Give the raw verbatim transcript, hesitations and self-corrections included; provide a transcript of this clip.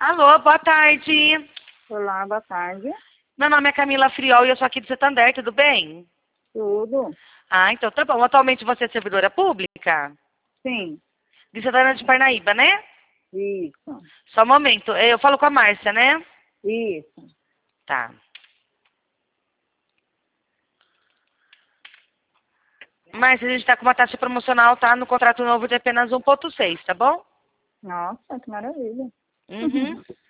Alô, boa tarde. Olá, boa tarde. Meu nome é Camila Friol e eu sou aqui de Santander, tudo bem? Tudo? Ah, então tá bom. Atualmente você é servidora pública? Sim, De Santana de Parnaíba, né? isso, Só um momento. Eu falo com a Márcia, né? isso. Tá. Márcia, a gente tá com uma taxa promocional, tá? No contrato novo de apenas um ponto seis, tá bom? Nossa, que maravilha. Uhum.